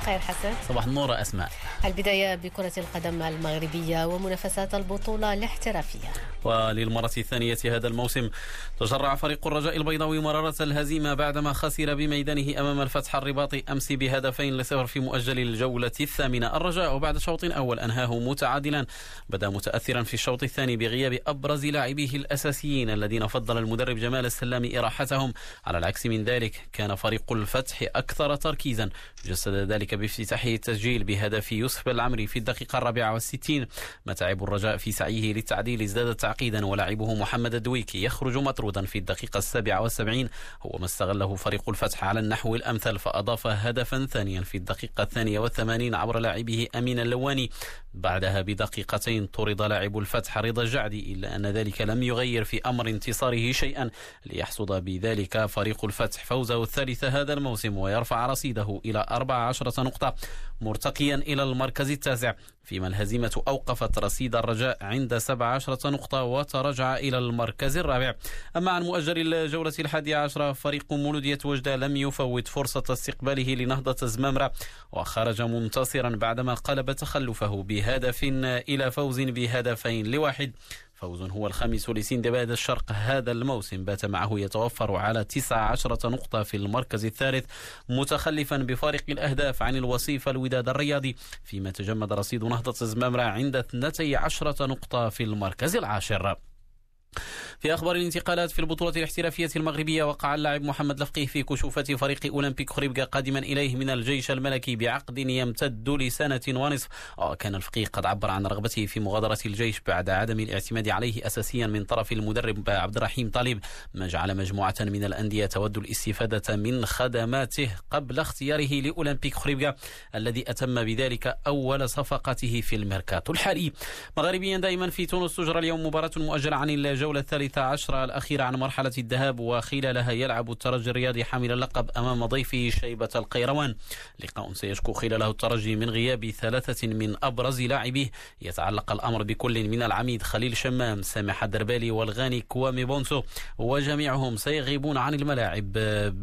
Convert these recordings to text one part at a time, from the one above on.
الخير حسن. صباح النور أسماء. البداية بكرة القدم المغربية ومنافسات البطولة الاحترافية. وللمرة الثانية هذا الموسم تجرع فريق الرجاء البيضاوي مرارة الهزيمة بعدما خسر بميدانه أمام الفتح الرباطي أمس ب2-0 في مؤجل الجولة الثامنة. الرجاء بعد شوط أول أنهاه متعادلا بدأ متأثرا في الشوط الثاني بغياب أبرز لاعبيه الأساسيين الذين فضل المدرب جمال السلامي إراحتهم. على العكس من ذلك كان فريق الفتح أكثر تركيزا، جسد ذلك بافتتاحه التسجيل بهدف يوسف العمري في الدقيقة 64. متاعب الرجاء في سعيه للتعديل ازدادت تعقيدا، ولاعبه محمد الدويكي يخرج مطرودا في الدقيقة 77، هو ما استغله فريق الفتح على النحو الأمثل فأضاف هدفا ثانيا في الدقيقة 82 عبر لاعبه أمين اللواني. بعدها بدقيقتين طرد لاعب الفتح رضا الجعدي، إلا أن ذلك لم يغير في أمر انتصاره شيئا ليحصد بذلك فريق الفتح فوزه الثالث هذا الموسم ويرفع رصيده إلى 14 نقطة مرتقيا إلى المركز التاسع، فيما الهزيمة أوقفت رصيد الرجاء عند 17 نقطة وتراجع إلى المركز الرابع. أما عن مؤجل الجولة 11 فريق مولودية وجدة لم يفوت فرصة استقباله لنهضة زمامرة وخرج منتصرا بعدما قلب تخلفه بهدف إلى فوز ب2-1. فوز هو الخامس لسندباد الشرق هذا الموسم، بات معه يتوفر على 19 نقطة في المركز الثالث متخلفا بفارق الأهداف عن الوصيف الوداد الرياضي، فيما تجمد رصيد نهضة زمامرة عند 12 نقطة في المركز العاشر. في أخبار الانتقالات في البطولة الاحترافية المغربية، وقع اللاعب محمد لفقيه في كشوفة فريق أولمبيك خريبكا قادما إليه من الجيش الملكي بعقد يمتد لسنة ونصف. كان الفقيه قد عبر عن رغبته في مغادرة الجيش بعد عدم الاعتماد عليه أساسيا من طرف المدرب عبد الرحيم طالب، ما جعل مجموعة من الأندية تود الاستفادة من خدماته قبل اختياره لأولمبيك خريبكا الذي أتم بذلك أول صفقته في الميركاتو الحالي. مغاربيا دائما في تونس تجرى اليوم مباراة مؤجلة عن الجولة 13 الأخيرة عن مرحلة الذهاب، وخلالها يلعب الترجي الرياضي حامل اللقب أمام ضيفه شيبة القيروان. لقاء سيشكو خلاله الترجي من غياب 3 من أبرز لاعبيه. يتعلق الأمر بكل من العميد خليل شمام، سامح الدربالي والغاني كوامي بونسو، وجميعهم سيغيبون عن الملاعب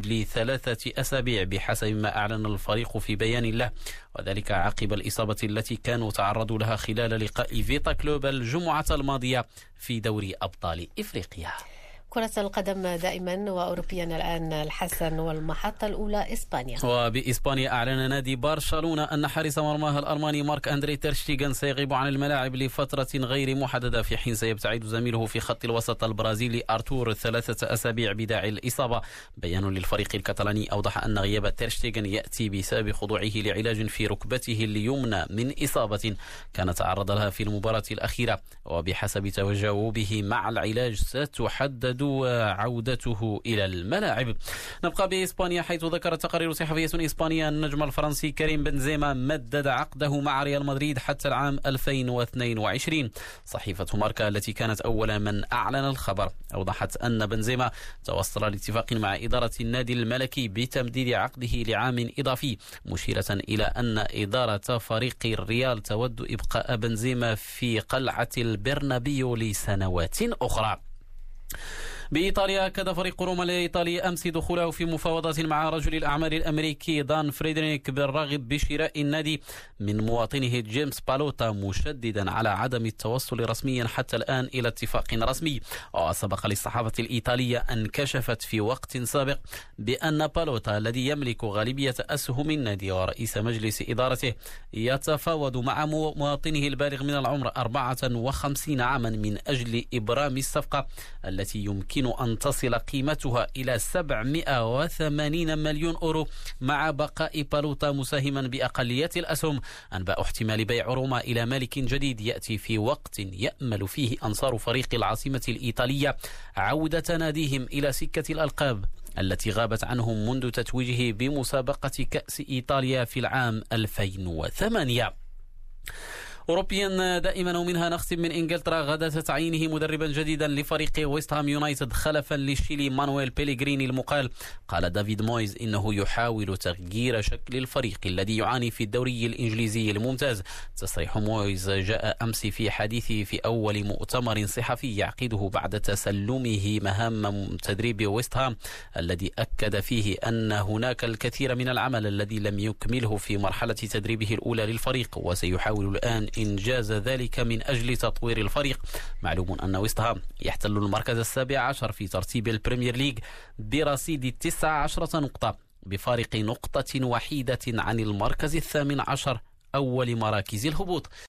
ل3 أسابيع بحسب ما أعلن الفريق في بيان له، وذلك عقب الإصابة التي كانوا تعرضوا لها خلال لقاء فيتا كلوب الجمعة الماضية في دوري أبطال إفريقيا. كرة القدم دائما وأوروبيا الآن الحسن، والمحطة الأولى إسبانيا. وبإسبانيا أعلن نادي برشلونة أن حارس مرماه الألماني مارك أندري تير شتيغن سيغيب عن الملاعب لفترة غير محددة، في حين سيبتعد زميله في خط الوسط البرازيلي أرتور 3 أسابيع بداعي الإصابة. بيان للفريق الكتالاني أوضح أن غياب تير شتيغن يأتي بسبب خضوعه لعلاج في ركبته اليمنى من إصابة كان تعرض لها في المباراة الأخيرة، وبحسب تجاوبه مع العلاج ستحدد عودته إلى الملاعب. نبقى بإسبانيا، حيث ذكرت تقارير صحفية إسبانية أن النجم الفرنسي كريم بنزيما مدد عقده مع ريال مدريد حتى العام 2022. صحيفة ماركا التي كانت أول من أعلن الخبر أوضحت أن بنزيما توصل لاتفاق مع إدارة النادي الملكي بتمديد عقده لعام إضافي، مشيرة إلى أن إدارة فريق الريال تود إبقاء بنزيما في قلعة البرنابيو لسنوات أخرى. بإيطاليا أكد فريق روما الإيطالي أمس دخوله في مفاوضات مع رجل الأعمال الأمريكي دان فريدريك بالرغب بشراء النادي من مواطنه جيمس بالوتا، مشددا على عدم التوصل رسميا حتى الآن إلى اتفاق رسمي. وسبق للصحافة الإيطالية أن كشفت في وقت سابق بأن بالوتا الذي يملك غالبية أسهم النادي ورئيس مجلس إدارته يتفاوض مع مواطنه البالغ من العمر 54 عاما من أجل إبرام الصفقة التي يمكن أن تصل قيمتها إلى 780 مليون أورو، مع بقاء بالوتا مساهما بأقلية الأسهم. أنباء احتمال بيع روما إلى مالك جديد يأتي في وقت يأمل فيه أنصار فريق العاصمة الإيطالية عودة ناديهم إلى سكة الألقاب التي غابت عنهم منذ تتويجه بمسابقة كأس إيطاليا في العام 2008. أوروبيا دائما ومنها نختم من إنجلترا. غدا تعيينه مدربا جديدا لفريق ويست هام يونايتد خلفا للشيلي مانويل بيليغريني المقال. قال دافيد مويز إنه يحاول تغيير شكل الفريق الذي يعاني في الدوري الإنجليزي الممتاز. تصريح مويز جاء أمس في حديثه في أول مؤتمر صحفي يعقده بعد تسلمه مهام تدريب ويست هام، الذي أكد فيه أن هناك الكثير من العمل الذي لم يكمله في مرحلة تدريبه الأولى للفريق، وسيحاول الآن إنجاز ذلك من أجل تطوير الفريق. معلوم أن ويست هام يحتل المركز 17 في ترتيب البريمير ليج برصيد 19 نقطة، بفارق نقطة وحيدة عن المركز 18 أول مراكز الهبوط.